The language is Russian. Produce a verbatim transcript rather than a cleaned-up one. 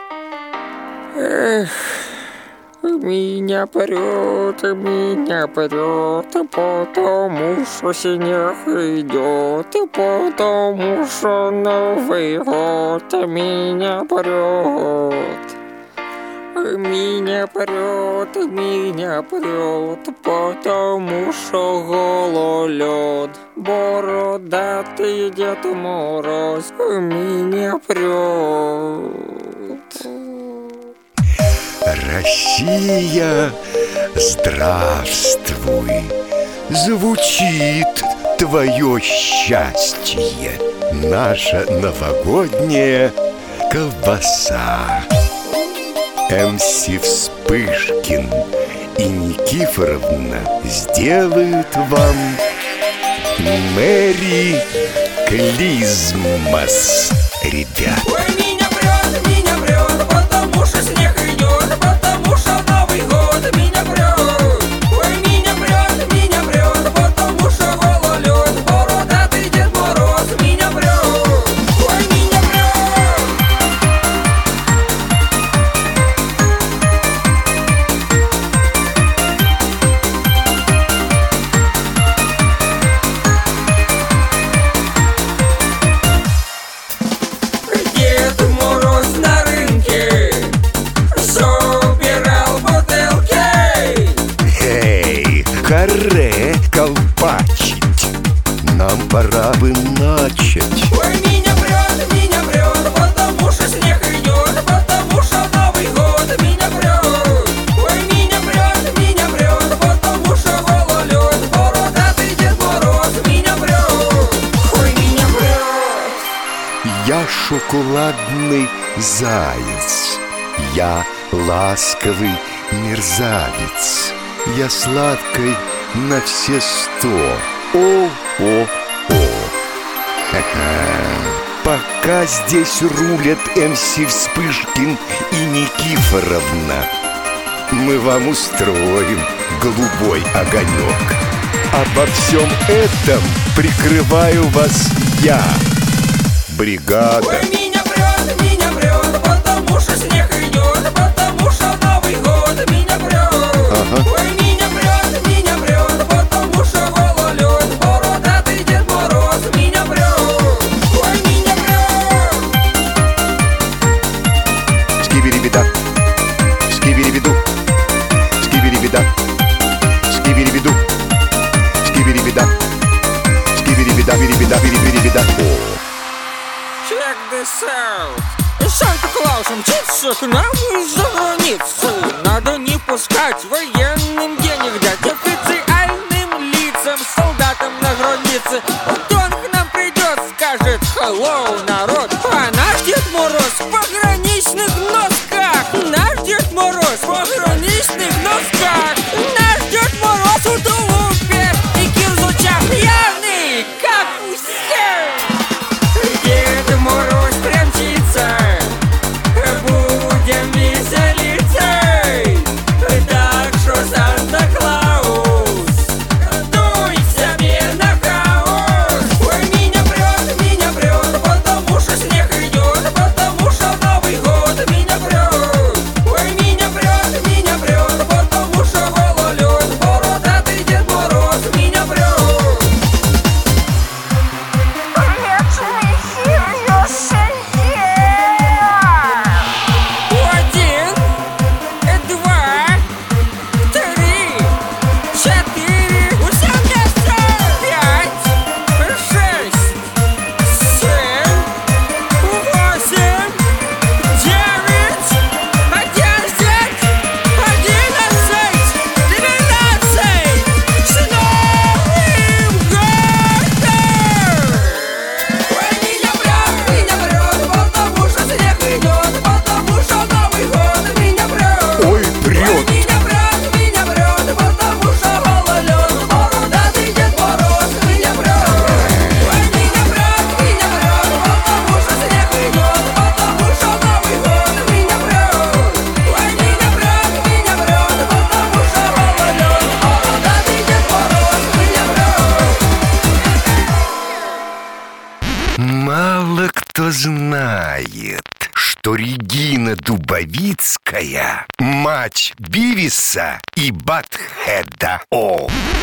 Эх, меня прет, меня прет, потому что снег идет, и потому что Новый год меня прет. Меня прет, меня прет, потому что гололед. Бородатый Дед Мороз меня прет. Россия, здравствуй! Звучит твое счастье, наша новогодняя колбаса. эм си Вспышкин и Никифоровна сделают вам Мэри Клизмас, ребят. Ой, меня прет, меня прет, потому что снег идет, потому что Новый год меня прет. Ой, меня прет, меня прет, потому что гололед, бородатый Дед Мороз меня прет. Ой, меня прет. Дед Мороз на рынке собирал бутылки. Эй, харе колпачить, нам пора бы начать. Ой, меня прет, меня прет, потому что снег идет, потому что Новый год меня прет. Ой, меня прет, меня прет, потому что гололед, бородатый Дед Мороз меня прет. Ой, меня прет. Я шоколадный заяц, я ласковый мерзавец, я сладкой на все сто. О-о-о. Пока здесь рулят эм си Вспышкин и Никифоровна, мы вам устроим голубой огонек. Обо всем этом прикрываю вас я, бригада. Ой, меня прет, меня прет, потому что снег идет, потому что Новый год меня прет. Ага. Ой, меня прет, меня прет, потому что гололед, бородатый Дед Мороз меня прет. Ой, меня прет. Скибири-беда, скибири-беду, скибири-беда, скибири-беду, скибири-беда, скибири-беда, бери-беда, бери-бери-беда. О! Check this out. Санта-Клаус мчится к нам из-за границы. Надо не пускать военным денег дать, официальным лицам, солдатам на границе. Вот он к нам придет, скажет hello, народ. А наш Дед Мороз в пограничных носках. Наш Дед Мороз в пограничных носках. Наш Дед Мороз в тулупе и кирзучах пьяный, как у всех. Дед Мороз примчится, будем веселиться. Так что, Санта-Клаус, дуй себе на хаос. Ой, меня прет, меня прет, потому что снег идет, потому что Новый год меня прет. Ой, меня прет, меня прет, потому что Регина Дубовицкая — мать Бивиса и Батхеда. О!